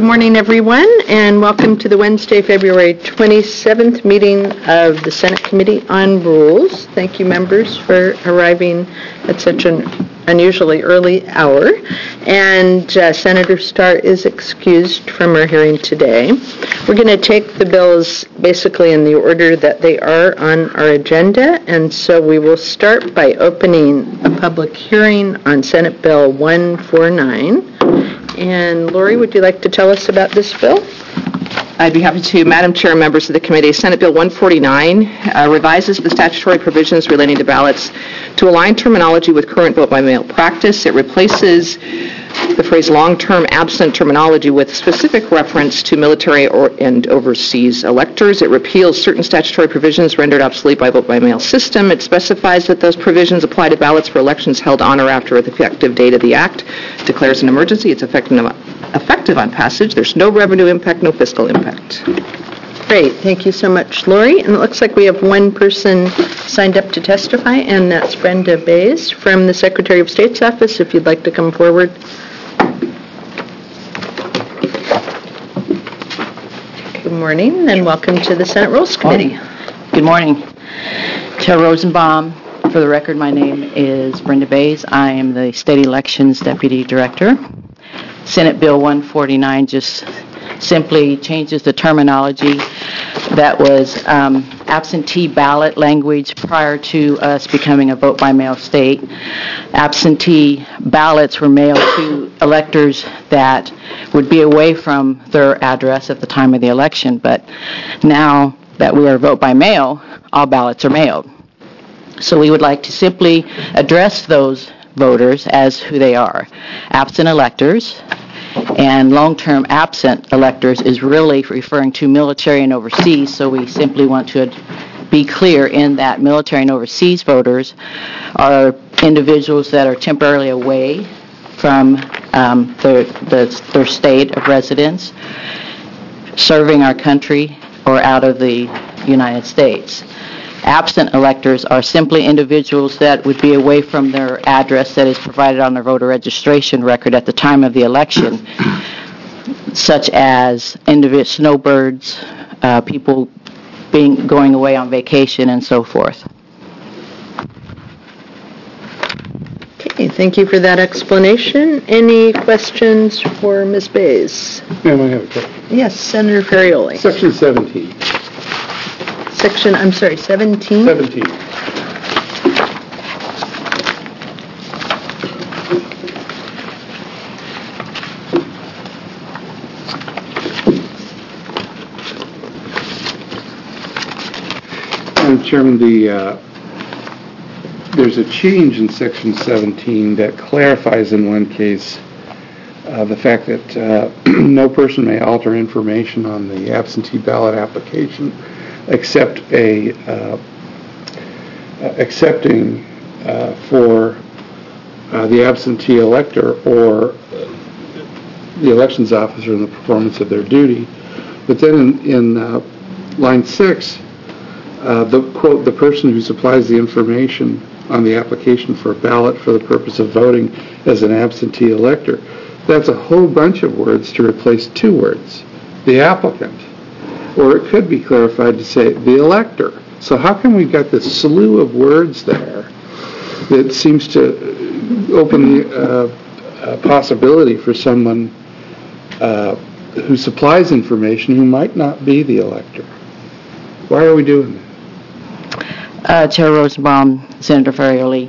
morning, everyone, and welcome to the Wednesday, February 27th meeting of the Senate Committee on Rules. Thank you, members, for arriving at such an unusually early hour. And Senator Starr is excused from our hearing today. We're going to take the bills basically in the order that they are on our agenda, and so we will start by opening a public hearing on Senate Bill 149. And Lori, would you like to tell us about this bill? I'd be happy to. Madam Chair, members of the committee, Senate Bill 149 revises the statutory provisions relating to ballots to align terminology with current vote-by-mail practice. It replaces the phrase long-term absent terminology with specific reference to military and overseas electors. It repeals certain statutory provisions rendered obsolete by vote-by-mail system. It specifies that those provisions apply to ballots for elections held on or after the effective date of the act. Declares an emergency. It's effective on passage. There's no revenue impact, no fiscal impact. Great. Thank you so much, Lori. And it looks like we have one person signed up to testify, and that's Brenda Bays from the Secretary of State's office, if you'd like to come forward. Good morning, and welcome to the Senate Rules Committee. Good morning. Chair Rosenbaum, for the record, my name is Brenda Bays. I am the State Elections Deputy Director. Senate Bill 149 just simply changes the terminology that was absentee ballot language prior to us becoming a vote-by-mail state. Absentee ballots were mailed to electors that would be away from their address at the time of the election, but now that we are vote-by-mail, all ballots are mailed. So we would like to simply address those voters as who they are. Absent electors, and long-term absent electors is really referring to military and overseas, so we simply want to be clear in that military and overseas voters are individuals that are temporarily away from their state of residence, serving our country, or out of the United States. Absent electors are simply individuals that would be away from their address that is provided on their voter registration record at the time of the election, such as snowbirds, people going away on vacation, and so forth. Okay, thank you for that explanation. Any questions for Ms. Bays? Ma'am, I have a question. Yes, Senator Ferrioli. Section 17. 17? 17. Madam Chairman, there's a change in Section 17 that clarifies in one case the fact that no person may alter information on the absentee ballot application except accepting for the absentee elector or the elections officer in the performance of their duty. But then in line 6, the person who supplies the information on the application for a ballot for the purpose of voting as an absentee elector, that's a whole bunch of words to replace two words, the applicant. Or it could be clarified to say the elector. So how come we've got this slew of words there that seems to open the possibility for someone who supplies information who might not be the elector? Why are we doing that? Chair Rosenbaum, Senator Ferrioli,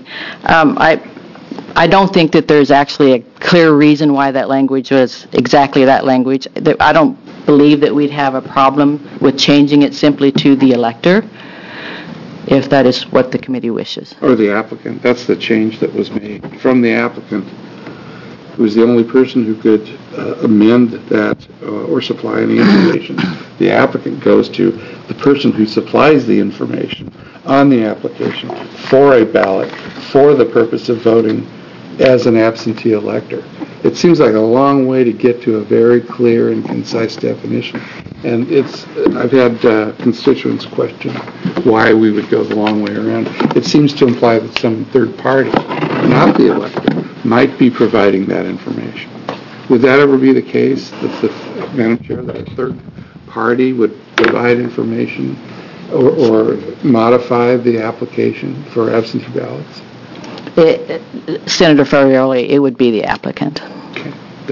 I don't think that there's actually a clear reason why that language was exactly that language. I don't believe that we'd have a problem with changing it simply to the elector, if that is what the committee wishes. Or the applicant. That's the change that was made from the applicant, who was the only person who could amend that or supply any information. The applicant goes to the person who supplies the information on the application for a ballot for the purpose of voting as an absentee elector. It seems like a long way to get to a very clear and concise definition. And I've had constituents question why we would go the long way around. It seems to imply that some third party, not the elector, might be providing that information. Would that ever be the case, Madam Chair, that a third party would provide information or modify the application for absentee ballots? Senator Ferrioli, it would be the applicant. Okay.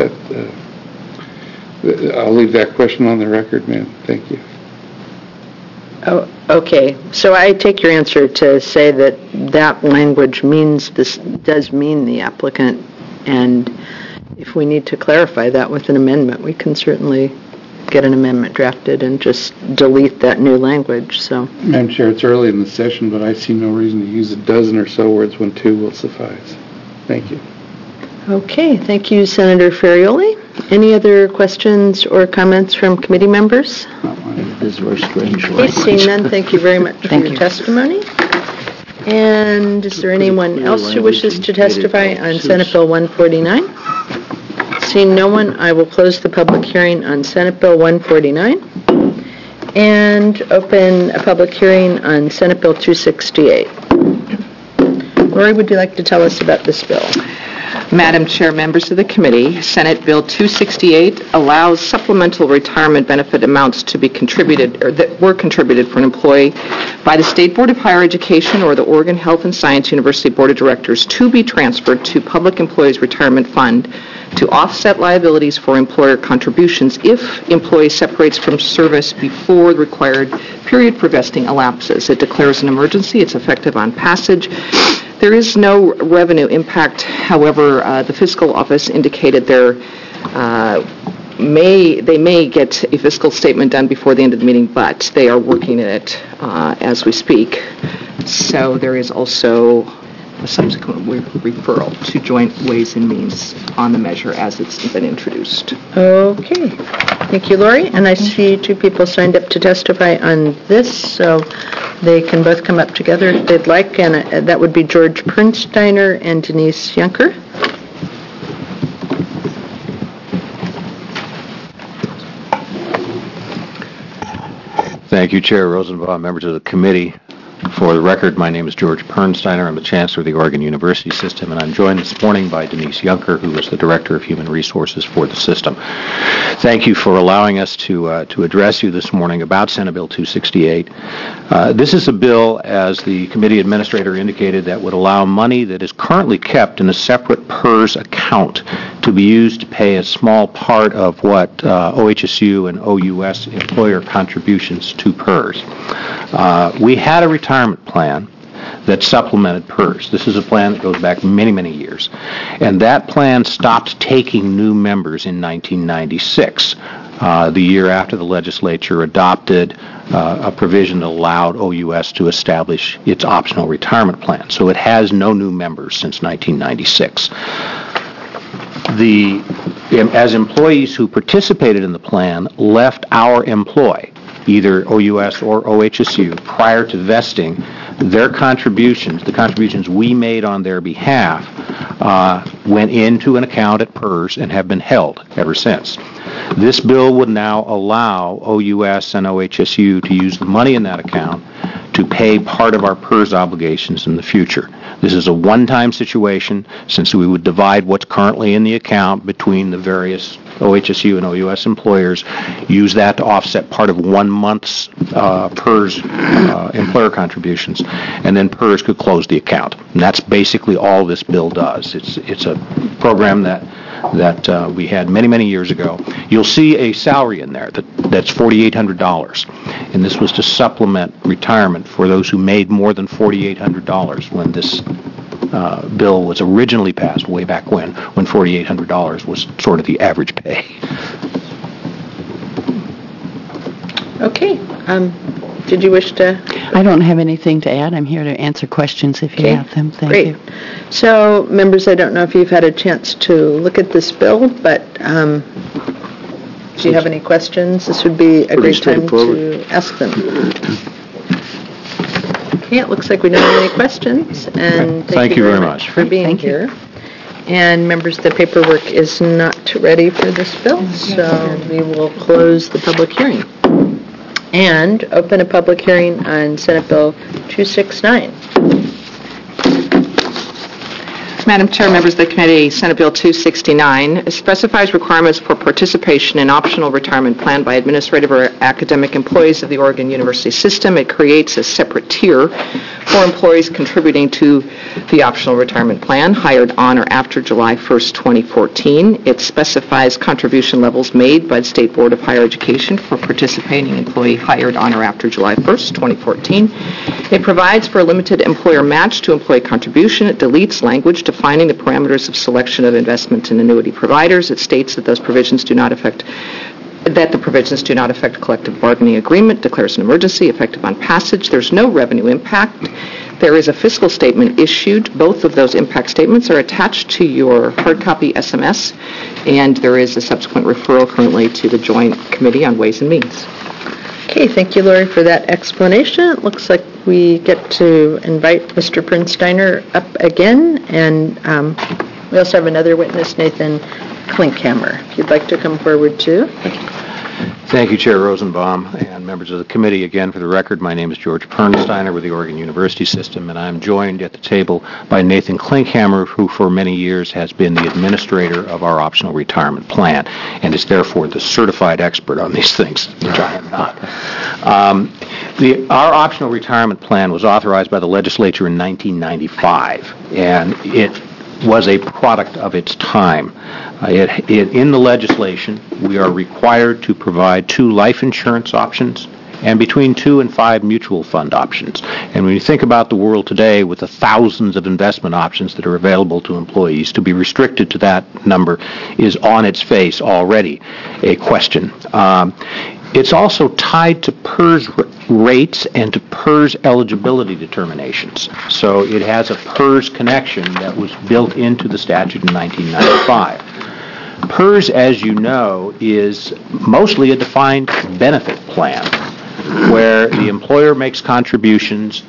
I'll leave that question on the record, ma'am. Thank you. Oh, okay. So I take your answer to say that that language means this does mean the applicant, and if we need to clarify that with an amendment, we can certainly get an amendment drafted and just delete that new language. So, Madam Chair, it's early in the session, but I see no reason to use a dozen or so words when two will suffice. Thank you. Okay. Thank you, Senator Ferrioli. Any other questions or comments from committee members? This is very strange Okay, seeing none, thank you very much for your testimony. And is there anyone else who wishes to testify on Senate Bill 149? Seeing no one, I will close the public hearing on Senate Bill 149 and open a public hearing on Senate Bill 268. Lori, would you like to tell us about this bill? Madam Chair, members of the committee, Senate Bill 268 allows supplemental retirement benefit amounts to be contributed, or that were contributed for an employee by the State Board of Higher Education or the Oregon Health and Science University Board of Directors to be transferred to Public Employees Retirement Fund to offset liabilities for employer contributions if employee separates from service before the required period for vesting elapses. It declares an emergency. It's effective on passage. There is no revenue impact. However, the fiscal office indicated they may get a fiscal statement done before the end of the meeting, but they are working at it as we speak. So there is also a subsequent referral to Joint Ways and Means on the measure as it's been introduced. Okay. Thank you, Lori. And I see two people signed up to testify on this, so they can both come up together if they'd like, and that would be George Pernsteiner and Denise Yunker. Thank you, Chair Rosenbaum, members of the committee. For the record, my name is George Pernsteiner. I'm the Chancellor of the Oregon University System, and I'm joined this morning by Denise Yunker, who is the Director of Human Resources for the system. Thank you for allowing us to address you this morning about Senate Bill 268. This is a bill, as the committee administrator indicated, that would allow money that is currently kept in a separate PERS account to be used to pay a small part of what OHSU and OUS employer contributions to PERS. We had a retirement plan that supplemented PERS. This is a plan that goes back many, many years. And that plan stopped taking new members in 1996, the year after the legislature adopted a provision that allowed OUS to establish its optional retirement plan. So it has no new members since 1996. As employees who participated in the plan left our employ, either OUS or OHSU, prior to vesting, their contributions, the contributions we made on their behalf, went into an account at PERS and have been held ever since. This bill would now allow OUS and OHSU to use the money in that account to pay part of our PERS obligations in the future. This is a one-time situation, since we would divide what's currently in the account between the various OHSU and OUS employers, use that to offset part of 1 month's PERS employer contributions, and then PERS could close the account. And that's basically all this bill does. It's a program that we had many, many years ago. You'll see a salary in there that's $4,800, and this was to supplement retirement for those who made more than $4,800 when this bill was originally passed way back when $4,800 was sort of the average pay. Okay. Did you wish to? I don't have anything to add. I'm here to answer questions if you have them. Thank you. So, members, I don't know if you've had a chance to look at this bill, but do you have any questions? This would be a great time to ask them. Okay, it looks like we don't have any questions, and thank you very much for being here. And members, the paperwork is not ready for this bill, so we will close the public hearing and open a public hearing on Senate Bill 269. Madam Chair, members of the committee, Senate Bill 269 specifies requirements for participation in optional retirement plan by administrative or academic employees of the Oregon University system. It creates a separate tier for employees contributing to the optional retirement plan hired on or after July 1st, 2014. It specifies contribution levels made by the State Board of Higher Education for participating employee hired on or after July 1st, 2014. It provides for a limited employer match to employee contribution. It deletes language defining the parameters of selection of investment and annuity providers. It states that the provisions do not affect collective bargaining agreement, declares an emergency effective on passage. There's no revenue impact. There is a fiscal statement issued. Both of those impact statements are attached to your hard copy SMS, and there is a subsequent referral currently to the Joint Committee on Ways and Means. Okay, thank you, Lori, for that explanation. It looks like we get to invite Mr. Prinsteiner up again, and we also have another witness, Nathan Klinkhammer. If you'd like to come forward, too. Thank you, Chair Rosenbaum, and members of the committee. Again, for the record, my name is George Pernsteiner with the Oregon University System, and I'm joined at the table by Nathan Klinkhammer, who for many years has been the administrator of our optional retirement plan, and is therefore the certified expert on these things, which I am not. Our optional retirement plan was authorized by the legislature in 1995, and it was a product of its time. In the legislation, we are required to provide 2 life insurance options and between 2 and 5 mutual fund options. And when you think about the world today with the thousands of investment options that are available to employees, to be restricted to that number is on its face already a question. It's also tied to PERS rates and to PERS eligibility determinations. So it has a PERS connection that was built into the statute in 1995. PERS, as you know, is mostly a defined benefit plan where the employer makes contributions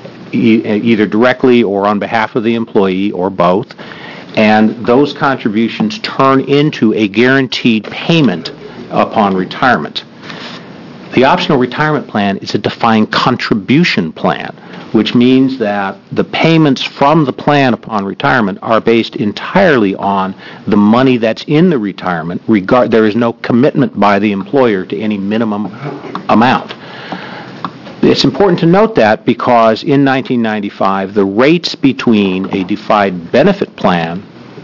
either directly or on behalf of the employee or both, and those contributions turn into a guaranteed payment upon retirement. The optional retirement plan is a defined contribution plan, which means that the payments from the plan upon retirement are based entirely on the money that's in the retirement. There is no commitment by the employer to any minimum amount. It's important to note that because in 1995, the rates between a defined benefit plan,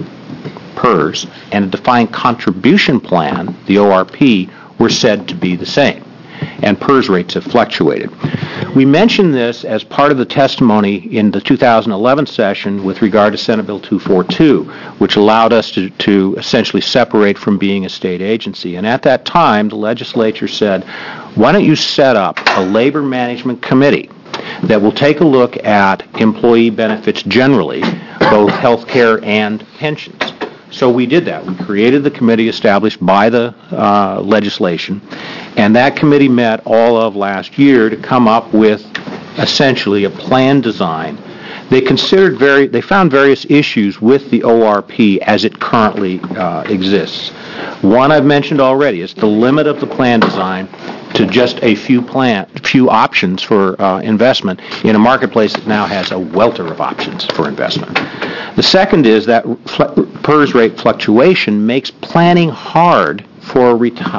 PERS, and a defined contribution plan, the ORP, were said to be the same, and PERS rates have fluctuated. We mentioned this as part of the testimony in the 2011 session with regard to Senate Bill 242, which allowed us to essentially separate from being a state agency. And at that time, the legislature said, why don't you set up a labor management committee that will take a look at employee benefits generally, both health care and pensions. So we did that. We created the committee established by the legislation, and that committee met all of last year to come up with essentially a plan design. They found various issues with the ORP as it currently exists. One I've mentioned already is the limit of the plan design to just a few options for investment in a marketplace that now has a welter of options for investment. The second is that PERS rate fluctuation makes planning hard for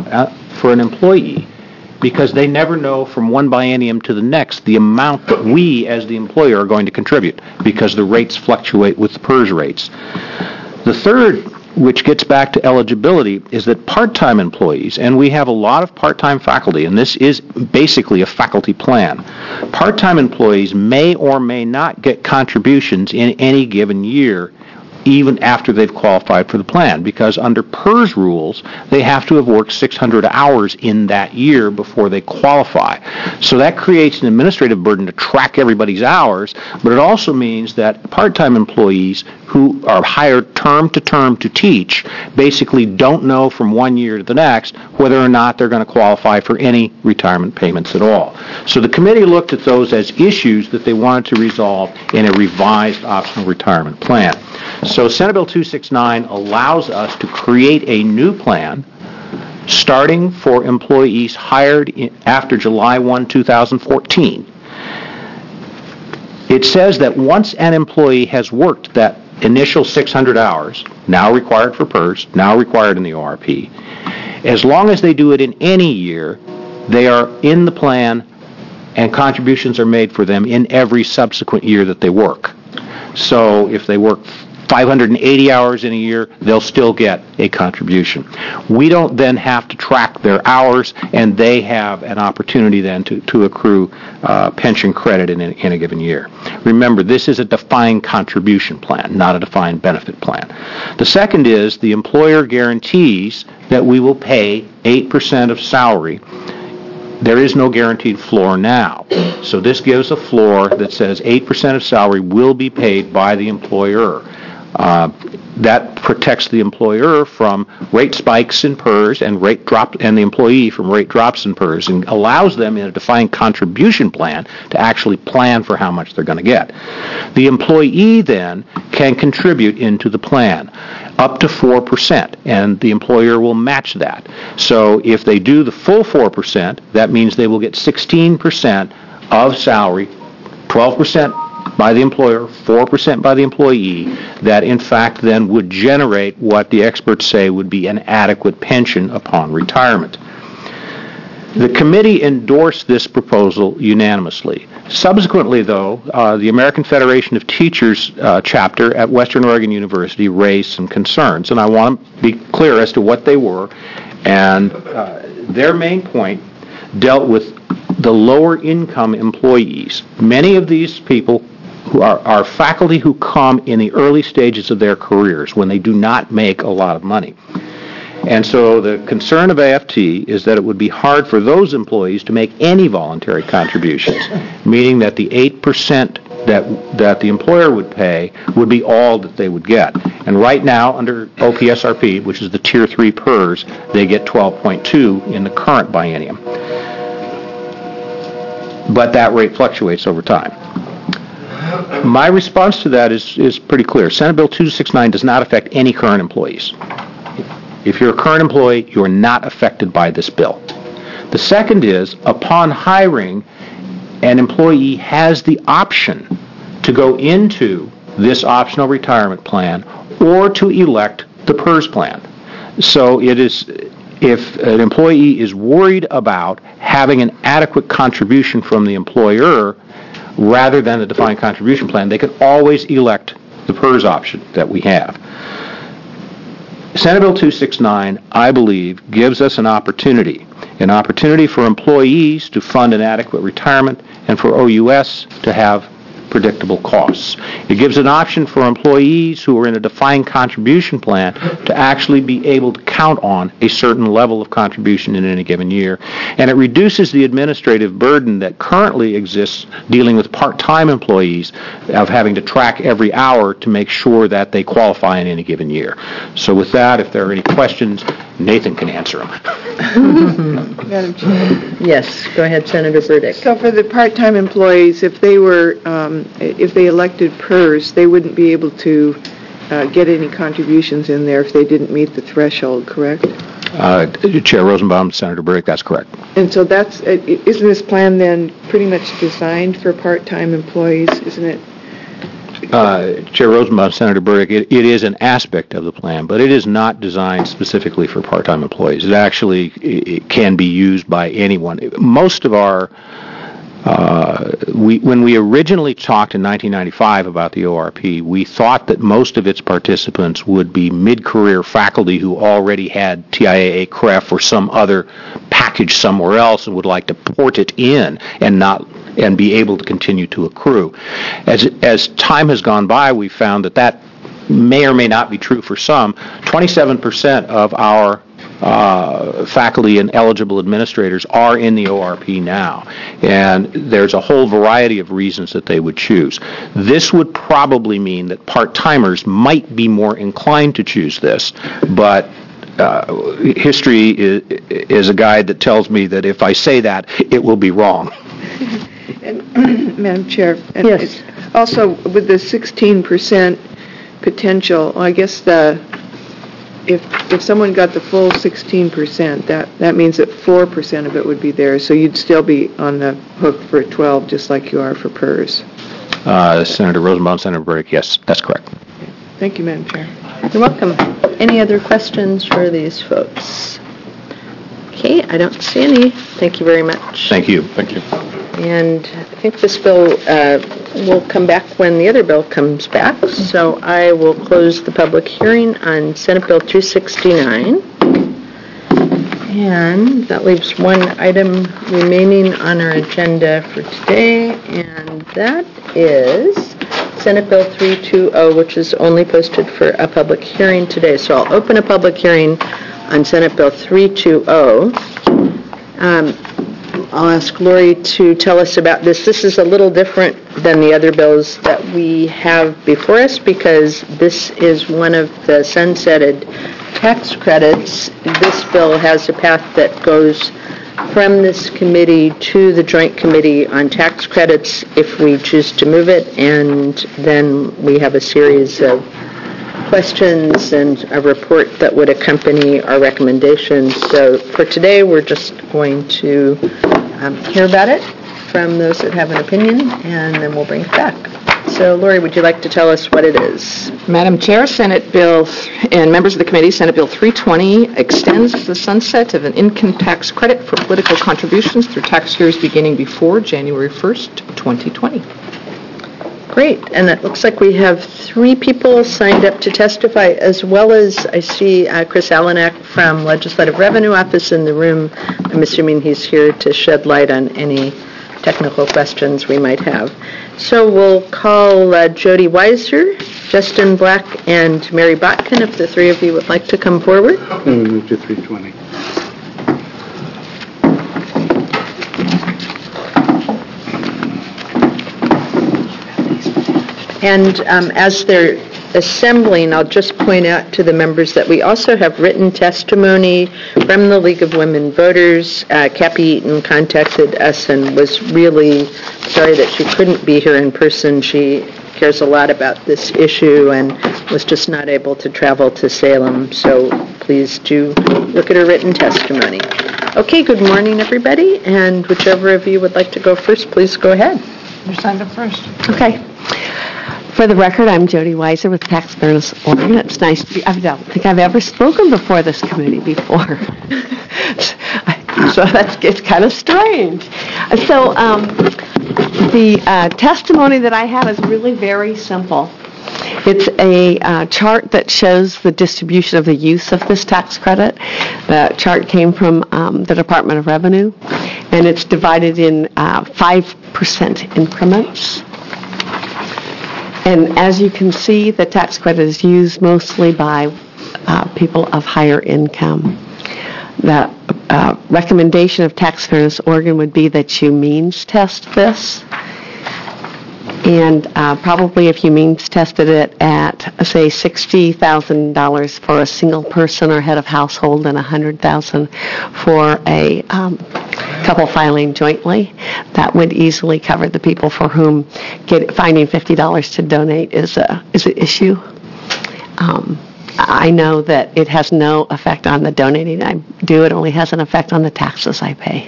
an employee because they never know from one biennium to the next the amount that we as the employer are going to contribute because the rates fluctuate with the PERS rates. The third, which gets back to eligibility, is that part-time employees, and we have a lot of part-time faculty, and this is basically a faculty plan. Part-time employees may or may not get contributions in any given year, even after they've qualified for the plan, because under PERS rules, they have to have worked 600 hours in that year before they qualify. So that creates an administrative burden to track everybody's hours, but it also means that part-time employees who are hired term to term to teach basically don't know from one year to the next whether or not they're going to qualify for any retirement payments at all. So the committee looked at those as issues that they wanted to resolve in a revised optional retirement plan. So Senate Bill 269 allows us to create a new plan starting for employees hired after July 1, 2014. It says that once an employee has worked that initial 600 hours, now required for PERS, now required in the ORP, as long as they do it in any year, they are in the plan and contributions are made for them in every subsequent year that they work. So if they work 580 hours in a year, they'll still get a contribution. We don't then have to track their hours, and they have an opportunity then to accrue pension credit in a given year. Remember, this is a defined contribution plan, not a defined benefit plan. The second is the employer guarantees that we will pay 8% of salary. There is no guaranteed floor now. So this gives a floor that says 8% of salary will be paid by the employer. That protects the employer from rate spikes in PERS and the employee from rate drops in PERS, and allows them in a defined contribution plan to actually plan for how much they're going to get. The employee then can contribute into the plan up to 4%, and the employer will match that. So if they do the full 4%, that means they will get 16% of salary, 12% by the employer, 4% by the employee, that in fact then would generate what the experts say would be an adequate pension upon retirement. The committee endorsed this proposal unanimously. Subsequently, though, the American Federation of Teachers chapter at Western Oregon University raised some concerns, and I want to be clear as to what they were. And their main point dealt with the lower income employees. Many of these people who are faculty who come in the early stages of their careers when they do not make a lot of money. And so the concern of AFT is that it would be hard for those employees to make any voluntary contributions, meaning that the 8% that the employer would pay would be all that they would get. And right now, under OPSRP, which is the Tier 3 PERS, they get 12.2 in the current biennium. But that rate fluctuates over time. My response to that is pretty clear. Senate Bill 269 does not affect any current employees. If you're a current employee, you are not affected by this bill. The second is, upon hiring, an employee has the option to go into this optional retirement plan or to elect the PERS plan. So it is, if an employee is worried about having an adequate contribution from the employer rather than a defined contribution plan, they can always elect the PERS option that we have. Senate Bill 269, I believe, gives us an opportunity for employees to fund an adequate retirement and for OUS to have predictable costs. It gives an option for employees who are in a defined contribution plan to actually be able to count on a certain level of contribution in any given year. And it reduces the administrative burden that currently exists dealing with part-time employees of having to track every hour to make sure that they qualify in any given year. So with that, if there are any questions, Nathan can answer them. Madam Chair. Yes, go ahead, Senator Burdick. So for the part-time employees, if they were, if they elected PERS, they wouldn't be able to get any contributions in there if they didn't meet the threshold, correct? Chair Rosenbaum, Senator Burdick, that's correct. And so that's, isn't this plan then pretty much designed for part-time employees, isn't it? Chair Rosenbaum, Senator Burdick, it is an aspect of the plan, but it is not designed specifically for part-time employees. It actually it can be used by anyone. Most of our, when we originally talked in 1995 about the ORP, we thought that most of its participants would be mid-career faculty who already had TIAA, CREF, or some other package somewhere else and would like to port it in and be able to continue to accrue. As time has gone by, we found that may or may not be true for some. 27% of our faculty and eligible administrators are in the ORP now, and there's a whole variety of reasons that they would choose. This would probably mean that part-timers might be more inclined to choose this, but history is a guide that tells me that if I say that, it will be wrong. And, Madam Chair, and Yes. also with the 16% potential, I guess if someone got the full 16%, that means that 4% of it would be there, so you'd still be on the hook for 12, just like you are for PERS. Senator Rosenbaum, Senator Burdick, yes, that's correct. Thank you, Madam Chair. You're welcome. Any other questions for these folks? Okay, I don't see any. Thank you very much. Thank you. Thank you. And I think this bill will come back when the other bill comes back, so I will close the public hearing on Senate Bill 269. And that leaves one item remaining on our agenda for today, and that is Senate Bill 320, which is only posted for a public hearing today. So I'll open a public hearing on Senate Bill 320. I'll ask Lori to tell us about this. This is a little different than the other bills that we have before us because this is one of the sunsetted tax credits. This bill has a path that goes from this committee to the Joint Committee on Tax Credits if we choose to move it, and then we have a series of questions and a report that would accompany our recommendations. So for today, we're just going to hear about it from those that have an opinion, and then we'll bring it back. So, Lori, would you like to tell us what it is? Madam Chair, Senate Bill, and members of the committee, Senate Bill 320 extends the sunset of an income tax credit for political contributions through tax years beginning before January 1st, 2020. Great, and it looks like we have 3 people signed up to testify, as well as I see Chris Allenak from Legislative Revenue Office in the room. I'm assuming he's here to shed light on any technical questions we might have. So we'll call Jody Weiser, Justin Black, and Mary Botkin, if the 3 of you would like to come forward. And we move to 320. And as they're assembling, I'll just point out to the members that we also have written testimony from the League of Women Voters. Cappy Eaton contacted us and was really sorry that she couldn't be here in person. She cares a lot about this issue and was just not able to travel to Salem. So please do look at her written testimony. Okay, good morning, everybody. And whichever of you would like to go first, please go ahead. You signed up first. Okay. For the record, I'm Jody Weiser with Tax Fairness Oregon. It's nice to be, I don't think I've ever spoken before this committee before. So it's kind of strange. So the testimony that I have is really very simple. It's a chart that shows the distribution of the use of this tax credit. The chart came from the Department of Revenue, and it's divided in 5% increments. And as you can see, the tax credit is used mostly by people of higher income. The recommendation of Tax Fairness Oregon would be that you means test this. And probably if you means tested it at, say, $60,000 for a single person or head of household and $100,000 for a couple filing jointly, that would easily cover the people for whom finding $50 to donate is an issue. I know that it has no effect on the donating I do. It only has an effect on the taxes I pay.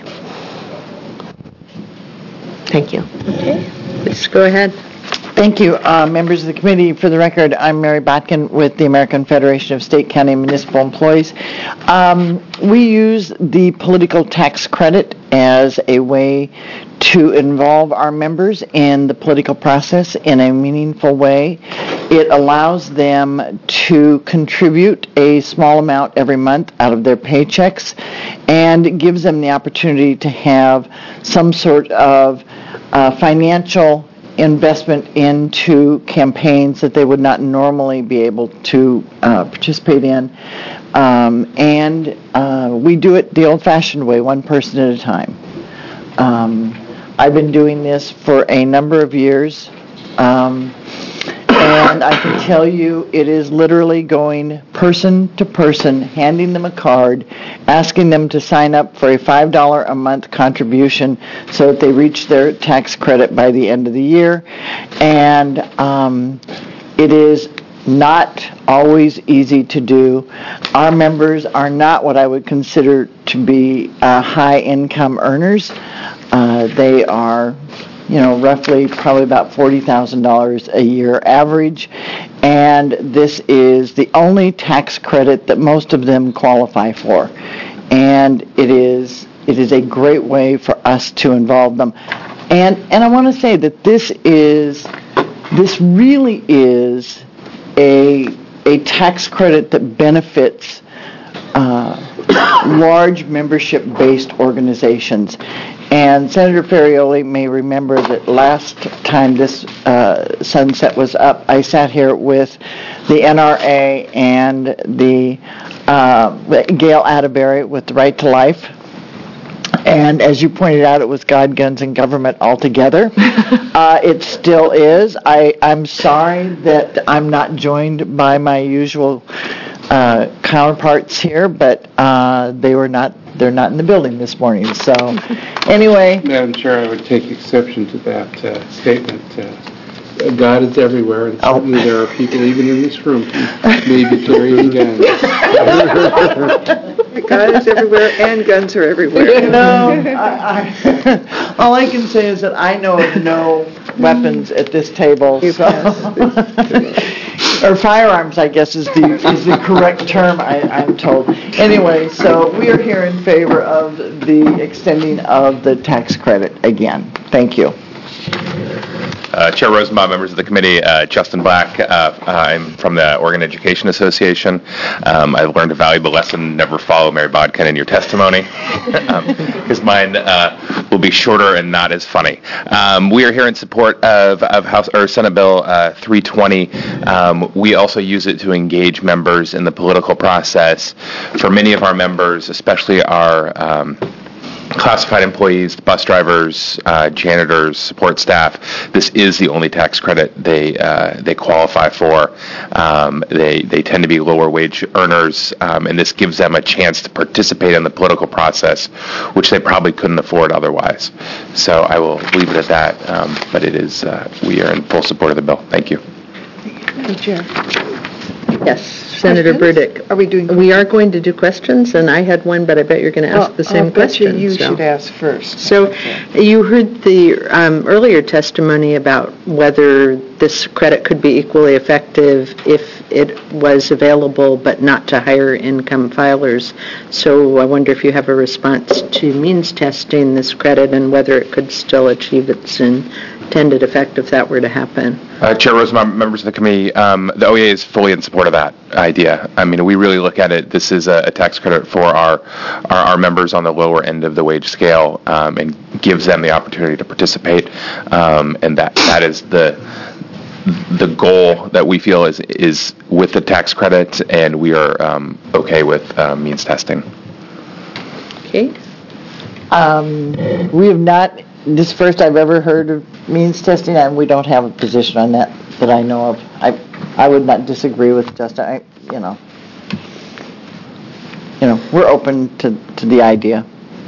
Thank you. Okay, please go ahead. Thank you, members of the committee. For the record, I'm Mary Botkin with the American Federation of State, County, and Municipal Employees. We use the political tax credit as a way to involve our members in the political process in a meaningful way. It allows them to contribute a small amount every month out of their paychecks and gives them the opportunity to have some sort of financial investment into campaigns that they would not normally be able to participate in. And we do it the old-fashioned way, one person at a time. I've been doing this for a number of years, and I can tell you it is literally going person to person, handing them a card, asking them to sign up for a $5 a month contribution so that they reach their tax credit by the end of the year. And it is not always easy to do. Our members are not what I would consider to be high income earners. They are roughly probably about $40,000 a year average, and this is the only tax credit that most of them qualify for, and it is a great way for us to involve them. And I want to say that this really is a tax credit that benefits large membership-based organizations. And Senator Ferrioli may remember that last time this sunset was up, I sat here with the NRA and the Gail Atterbury with the Right to Life. And as you pointed out, it was God, Guns, and Government all together. It still is. I'm sorry that I'm not joined by my usual counterparts here, but they're not in the building this morning. So anyway. Madam Chair, I would take exception to that statement. God is everywhere, and certainly there are people even in this room who may be carrying guns. God is everywhere, and guns are everywhere. All I can say is that I know of no weapons at this table. Or firearms, I guess, is the correct term, I'm told. Anyway, so we are here in favor of the extending of the tax credit again. Thank you. Chair Rosenbaum, members of the committee, Justin Black. I'm from the Oregon Education Association. I've learned a valuable lesson: never follow Mary Bodkin in your testimony, because mine will be shorter and not as funny. We are here in support of Senate Bill 320. We also use it to engage members in the political process. For many of our members, especially our classified employees, bus drivers, janitors, support staff, this is the only tax credit they qualify for. They tend to be lower wage earners, and this gives them a chance to participate in the political process, which they probably couldn't afford otherwise. So I will leave it at that, but it is we are in full support of the bill. Thank you. Madam Chair. Yes, Senator Burdick. Are we doing? We are going to do questions, and I had one, but I bet you're going to ask the same question. You should ask first. So you heard the earlier testimony about whether this credit could be equally effective if it was available but not to higher income filers. So I wonder if you have a response to means testing this credit and whether it could still achieve its intended effect if that were to happen. Chair Rosenbaum, members of the committee, the OEA is fully in support of that idea. I mean, we really look at it, this is a tax credit for our members on the lower end of the wage scale, and gives them the opportunity to participate, and that is the goal that we feel is with the tax credit, and we are okay with means testing. Okay. We have not, this first I've ever heard of means testing, and we don't have a position on that I know of. I would not disagree with Justin. We're open to the idea.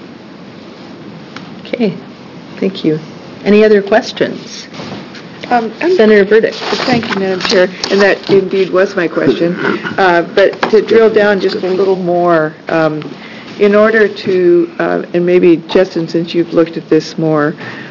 Okay, thank you. Any other questions? Senator Burdick. Thank you, Madam Chair. And that indeed was my question. But to drill down just a little more, in order to, and maybe Justin, since you've looked at this more,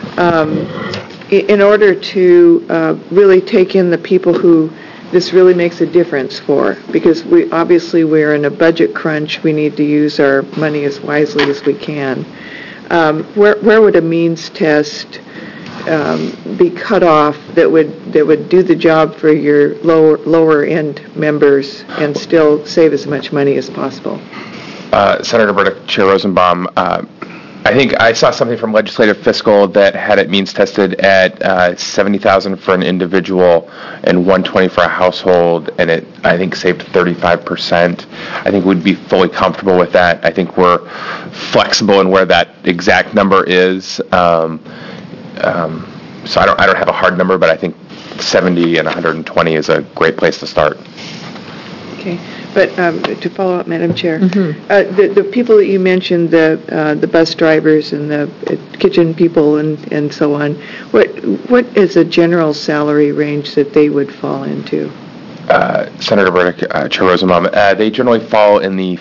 in order to really take in the people who this really makes a difference for, because we're in a budget crunch, we need to use our money as wisely as we can. Where would a means test be cut off that would do the job for your lower end members and still save as much money as possible? Senator Burdick, Chair Rosenbaum, I think I saw something from Legislative Fiscal that had it means tested at $70,000 for an individual and $120 for a household, and it, I think, saved 35%. I think we'd be fully comfortable with that. I think we're flexible in where that exact number is. So I don't have a hard number, but I think 70 and 120 is a great place to start. Okay. But to follow up, Madam Chair, the people that you mentioned, the bus drivers and the kitchen people and so on, what is a general salary range that they would fall into? Senator Burdick, Chair Rosenbaum, they generally fall in the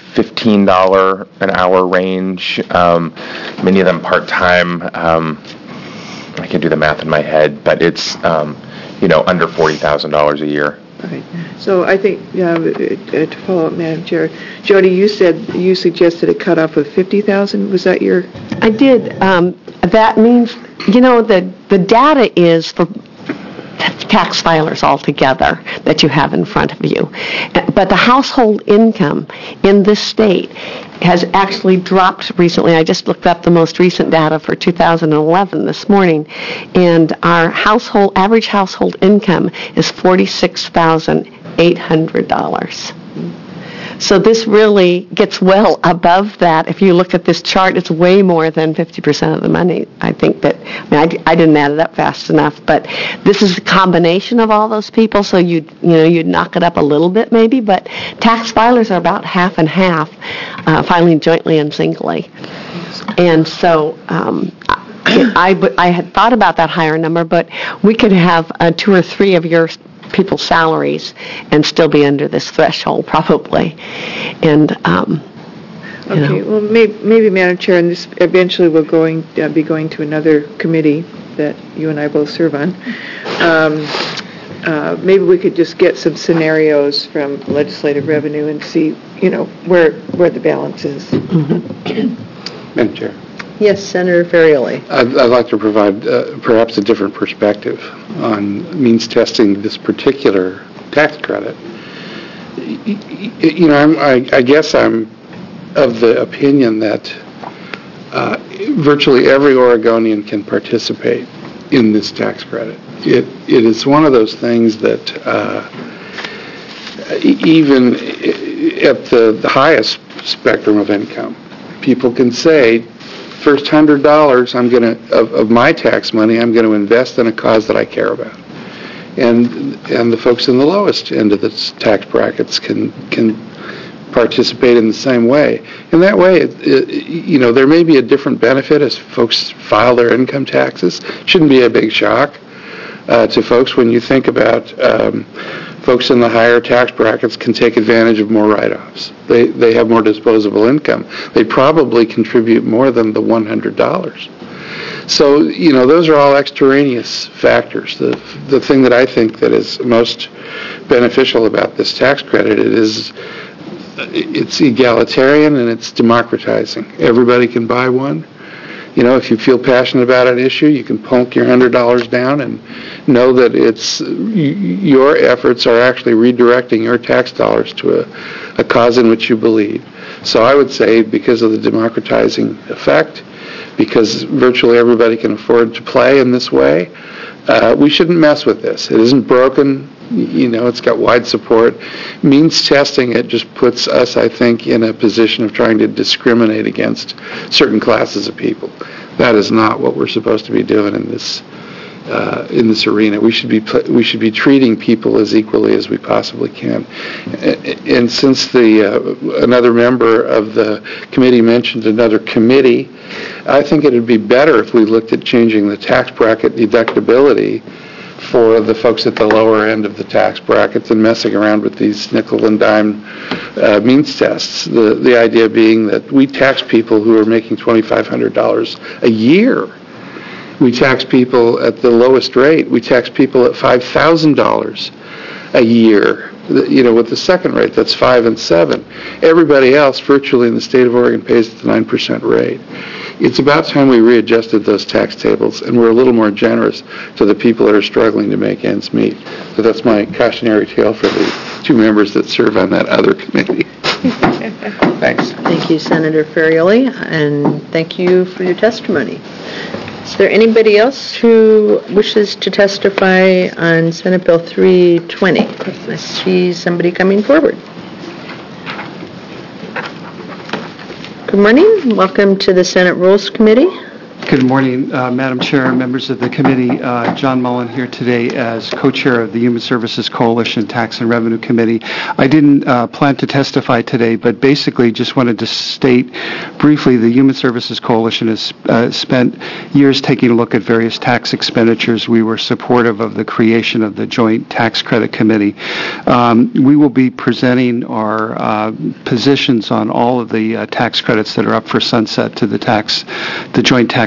$15 an hour range. Many of them part-time. I can do the math in my head, but it's, under $40,000 a year. Right. So I think, to follow up, Madam Chair, Jody, you suggested a cutoff of 50,000. Was that your? I did. That means, the data is for tax filers altogether that you have in front of you. But the household income in this state has actually dropped recently. I just looked up the most recent data for 2011 this morning, and our average household income is $46,800. So this really gets well above that. If you look at this chart, it's way more than 50% of the money. I think that, I didn't add it up fast enough, but this is a combination of all those people, so you'd knock it up a little bit maybe, but tax filers are about half and half, filing jointly and singly. And so I had thought about that higher number, but we could have 2 or 3 of your people's salaries and still be under this threshold probably. And okay, well, maybe Madam Chair, and this eventually will be going to another committee that you and I both serve on. Maybe we could just get some scenarios from legislative revenue and see, where the balance is. Madam Chair. Yes, Senator Ferrioli. I'd like to provide perhaps a different perspective on means testing this particular tax credit. I guess I'm of the opinion that virtually every Oregonian can participate in this tax credit. It is one of those things that even at the highest spectrum of income, people can say, first $100 of my tax money, I'm going to invest in a cause that I care about. And the folks in the lowest end of the tax brackets can participate in the same way. In that way, there may be a different benefit as folks file their income taxes. It shouldn't be a big shock to folks when you think about folks in the higher tax brackets can take advantage of more write-offs. They have more disposable income. They probably contribute more than the $100. So, those are all extraneous factors. The thing that I think that is most beneficial about this tax credit it's egalitarian and it's democratizing. Everybody can buy one. If you feel passionate about an issue, you can plunk your $100 down and know that your efforts are actually redirecting your tax dollars to a cause in which you believe. So I would say because of the democratizing effect, because virtually everybody can afford to play in this way, we shouldn't mess with this. It isn't broken. It's got wide support. Means testing it just puts us, I think, in a position of trying to discriminate against certain classes of people. That is not what we're supposed to be doing in this arena. We should be treating people as equally as we possibly can. And since another member of the committee mentioned another committee, I think it would be better if we looked at changing the tax bracket deductibility for the folks at the lower end of the tax brackets and messing around with these nickel and dime means tests. The idea being that we tax people who are making $2,500 a year. We tax people at the lowest rate. We tax people at $5,000 a year. With the second rate, that's 5 and 7. Everybody else, virtually in the state of Oregon, pays the 9% rate. It's about time we readjusted those tax tables and we're a little more generous to the people that are struggling to make ends meet. So that's my cautionary tale for the 2 members that serve on that other committee. Thanks. Thank you, Senator Ferrioli, and thank you for your testimony. Is there anybody else who wishes to testify on Senate Bill 320? I see somebody coming forward. Good morning. Welcome to the Senate Rules Committee. Good morning, Madam Chair, members of the committee. John Mullen here today as co-chair of the Human Services Coalition Tax and Revenue Committee. I didn't plan to testify today, but basically just wanted to state briefly the Human Services Coalition has spent years taking a look at various tax expenditures. We were supportive of the creation of the Joint Tax Credit Committee. We will be presenting our positions on all of the tax credits that are up for sunset to the Joint Tax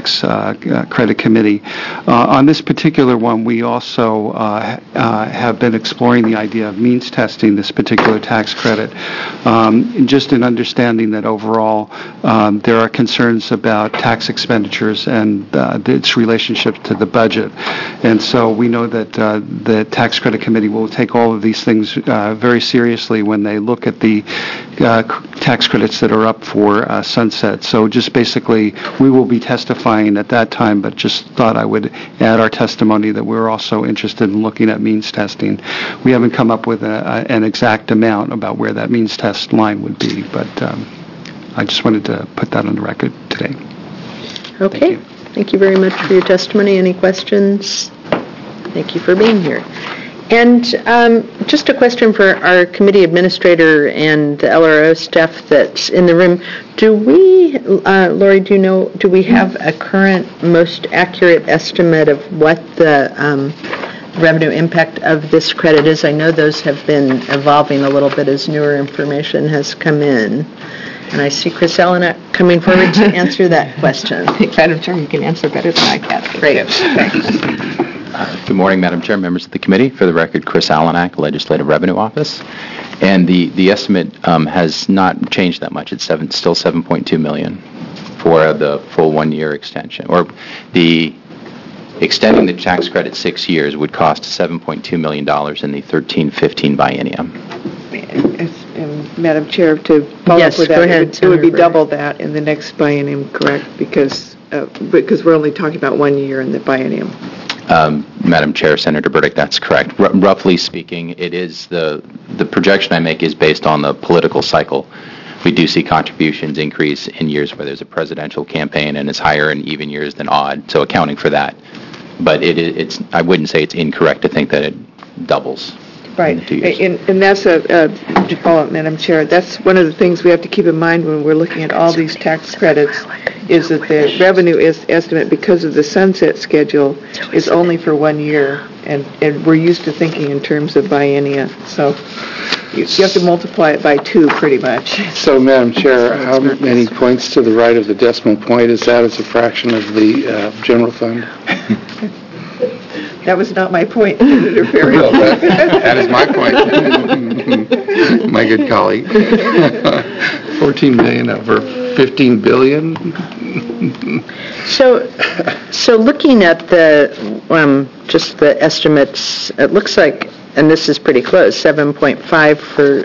Tax Credit Committee. On this particular one, we also have been exploring the idea of means testing this particular tax credit, just in understanding that overall there are concerns about tax expenditures and its relationship to the budget. And so we know that the Tax Credit Committee will take all of these things very seriously when they look at the tax credits that are up for sunset. So just basically, we will be testifying at that time, but just thought I would add our testimony that we're also interested in looking at means testing. We haven't come up with an exact amount about where that means test line would be, but I just wanted to put that on the record today. Okay. Thank you very much for your testimony. Any questions? Thank you for being here. And just a question for our committee administrator and the LRO staff that's in the room. Do we, Lori, do you know, do we have a current, most accurate estimate of what the revenue impact of this credit is? I know those have been evolving a little bit as newer information has come in. And I see Chris Ellenak coming forward to answer that question. I think, Madam Chair, you can answer better than I can. Great. Thanks. Good morning, Madam Chair, members of the committee. For the record, Chris Ellenak, Legislative Revenue Office. And the estimate has not changed that much. It's still $7.2 million for the full 1-year extension. Or the extending the tax credit 6 years would cost $7.2 million in the 13-15 biennium. Madam Chair, to follow Yes, up with go that, ahead, it would be Senator double that in the next biennium, correct? Because we're only talking about 1 year in the biennium. Madam Chair, Senator Burdick, that's correct. Roughly speaking, it is the projection I make is based on the political cycle. We do see contributions increase in years where there's a presidential campaign, and it's higher in even years than odd, so accounting for that. But it's I wouldn't say it's incorrect to think that it doubles. Right, and that's to follow up, Madam Chair, that's one of the things we have to keep in mind when we're looking at all these tax credits, is that the revenue estimate, because of the sunset schedule, is only for 1 year, and we're used to thinking in terms of biennia, so you have to multiply it by 2 pretty much. So, Madam Chair, how many points to the right of the decimal point is that as a fraction of the general fund? That was not my point, Senator Ferry. No, that is my point, my good colleague. 14 million over 15 billion. So looking at the just the estimates, it looks like, and this is pretty close, 7.5 for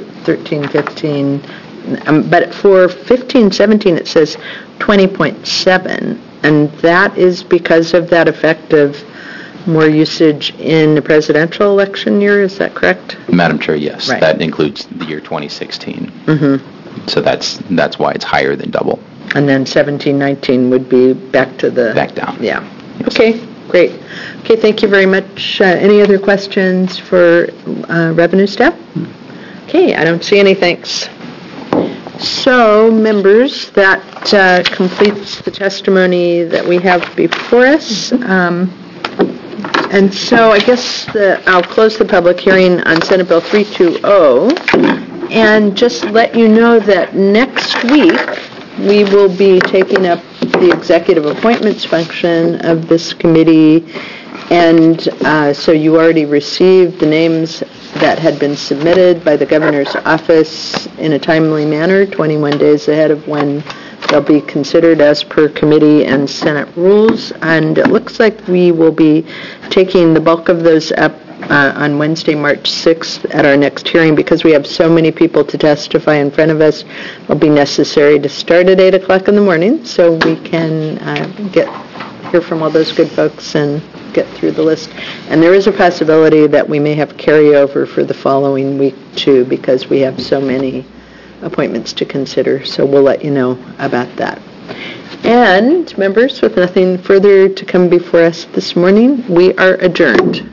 13-15, but for 15-17 it says 20.7, and that is because of that effect of more usage in the presidential election year, is that correct? Madam Chair, yes. Right. That includes the year 2016. Mm-hmm. So that's why it's higher than double. And then 17-19 would be back to the... Back down. Yeah. Yes. Okay, great. Okay, thank you very much. Any other questions for revenue staff? Okay, I don't see any thanks. So, members, that completes the testimony that we have before us. And so I guess I'll close the public hearing on Senate Bill 320 and just let you know that next week we will be taking up the executive appointments function of this committee, and so you already received the names that had been submitted by the governor's office in a timely manner, 21 days ahead of when they'll be considered as per committee and Senate rules, and it looks like we will be taking the bulk of those up on Wednesday, March 6th at our next hearing. Because we have so many people to testify in front of us, it'll be necessary to start at 8 o'clock in the morning so we can hear from all those good folks and get through the list. And there is a possibility that we may have carryover for the following week too, because we have so many appointments to consider, so we'll let you know about that. And members, with nothing further to come before us this morning, we are adjourned.